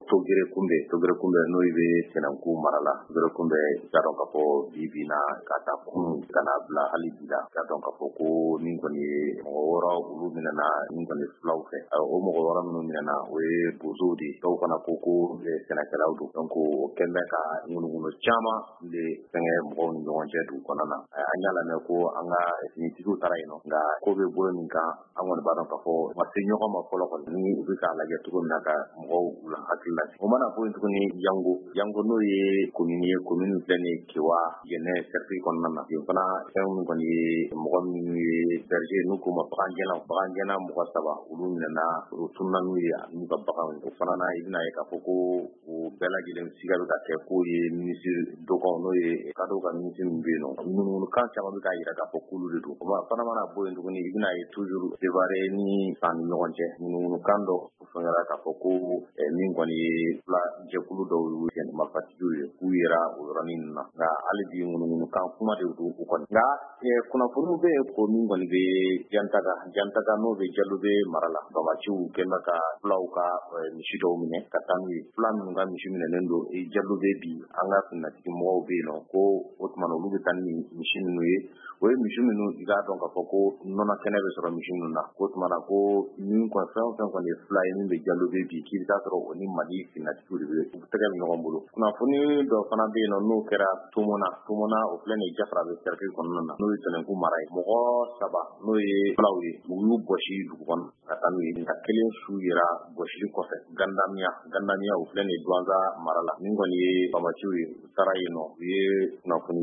togere kunbɛ n'o bɛ Sɛnɛku mara la togere kunbɛ ka dɔn ka fɔ bi na ka taa kun kana bila hali bi la ka dɔn ka fɔ ko min kɔni ye mɔgɔ wɔɔrɔ olu minɛna min kɔni fulaw fɛ o mɔgɔ wɔɔrɔ minnu minɛna o ye bozow de dɔw fana ko sɛnɛkɛlaw don donc o kɛlen bɛ ka ŋunugunu caman de fɛngɛ mɔgɔw ni ɲɔgɔn cɛ dugu kɔnɔna na an y'a lamɛn ko an ka finitigiw taara yen nɔ nka ko bɛ bolo min kan an kɔni b'a dɔn ka fɔ ma se ɲɔgɔn ma fɔlɔ kɔni ni u bɛ k'a lajɛ cogo min na ka mɔgɔw la hakili la o mana bɔ yen tuguni Yango n'o ye commune filɛ ni Kewa Jɛnɛ cercle kɔnɔna na yen fana fɛn min kɔni ye mɔgɔ minnu ye berger n'u ko ma bagangɛnna mɔgɔ 3 olu minɛna o tununa n'u ye n'u ka baganw o fana na i bɛna ye k'a fɔ ko o bɛɛ lajɛlen siga bɛ ka kɛ k'o ye ministre dɔgɔw n'o ye kadɔw ka ministre min bɛ yen nɔ ŋunuŋunukan caman bɛ k'a jira k'a fɔ k'olu de don o fana mana bɔ yen tuguni i bɛna ye toujours Sévaré ni San ni ɲɔgɔn cɛ ŋunuŋunukan dɔ fɛngɛra k'a fɔ ko min kɔni ye fila jɛkulu dɔw ye marifatigiw ye k'u yera o yɔrɔnin na nka hali bi ŋunuŋunukan kuma de don u kɔni nka kunnafoniw bɛ yen ko min kɔni bɛ Jantaga n'o bɛ Jallobe mara la Bamaciw kɛlen bɛ ka fulaw ka misi dɔw minɛ ka taa n'u ye fula minnu ka misi minɛnen don Jallobe bi an ka finatigi mɔgɔw bɛ yen nɔ ko o tuma na olu bɛ taa ni misi minnu ye o ye misi minnu i k'a dɔn k'a fɔ ko nɔnɔ kɛnɛ bɛ sɔrɔ misi minnu na o tuma na ko min fɛn o fɛn kɔni ye fila ye min bɛ Jallobe bi k'i bɛ taa sɔrɔ o ni Mali finatigiw de bɛ u tɛgɛ bɛ ɲɔgɔn bolo kunnafoni dɔ fana bɛ yen nɔ n'o kɛra Tomona o filɛ nin ye Jafara bɛ cercle kɔnɔna na n'o ye Sɛnɛku mara ye mɔgɔ 3 n'o ye fulaw ye u y'u gosi dugu kɔnɔ ka taa n'u ye nka kelen su yera gosili kɔfɛ Gandamiya o filɛ nin ye Douanza mara la min kɔni ye Bamaciw ye u taara yen nɔ u ye kunnafoni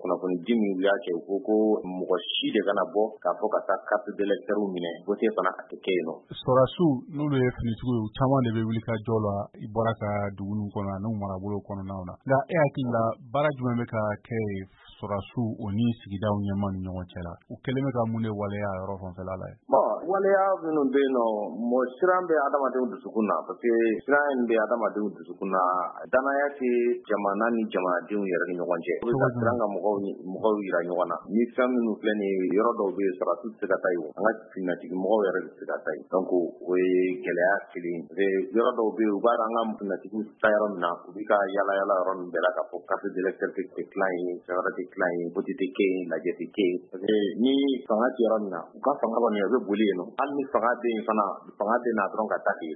di min u y'a kɛ u ko mɔgɔ si de kana bɔ k'a fɔ ka taa carte d'électeur minɛ vote fana a tɛ kɛ yen nɔ Sɔrasiw n'olu ye finitigiw ye caman de bɛ wuli ka jɔ la i bɔra ka dugu ninnu kɔnɔ n'u marabolo kɔnɔnaw na nka e hakili la baara jumɛn bɛ ka kɛ Sɔrasiw o ni sigidaw ɲɛmaa ni ɲɔgɔn cɛ la u kɛlen bɛ ka mun de waleya yɔrɔ fanfɛla la ye waleya minnu bɛ yen nɔ mɔgɔ siran bɛ adamadenw dusukun na parce que siran in bɛ adamadenw dusukun na danaya tɛ jamana ni jamanadenw yɛrɛ ni ɲɔgɔn cɛ o bɛ ka siran ka mɔgɔw yira ɲɔgɔn na ni fɛn minnu filɛ nin ye yɔrɔ dɔw bɛ yen Sɔrasiw tɛ se ka taa yen an ka finatigi mɔgɔw yɛrɛ de tɛ se ka taa yen donc o ye gɛlɛya kelen yɔrɔ dɔw bɛ yen u b'a dɔn an ka finatigiw taa yɔrɔ min na u bɛ ka yala yɔrɔ min bɛɛ la k'a fɔ carte d'électeur tɛ tilan yen fɛn wɛrɛ tɛ tilan yen vote tɛ kɛ yen lajɛ tɛ kɛ yen parce que ni fanga tɛ yɔrɔ min na u ka fanga kɔni o bɛ boli yen nɔ hali ni fanga bɛ yen fana fanga tɛ na dɔrɔn ka taa ten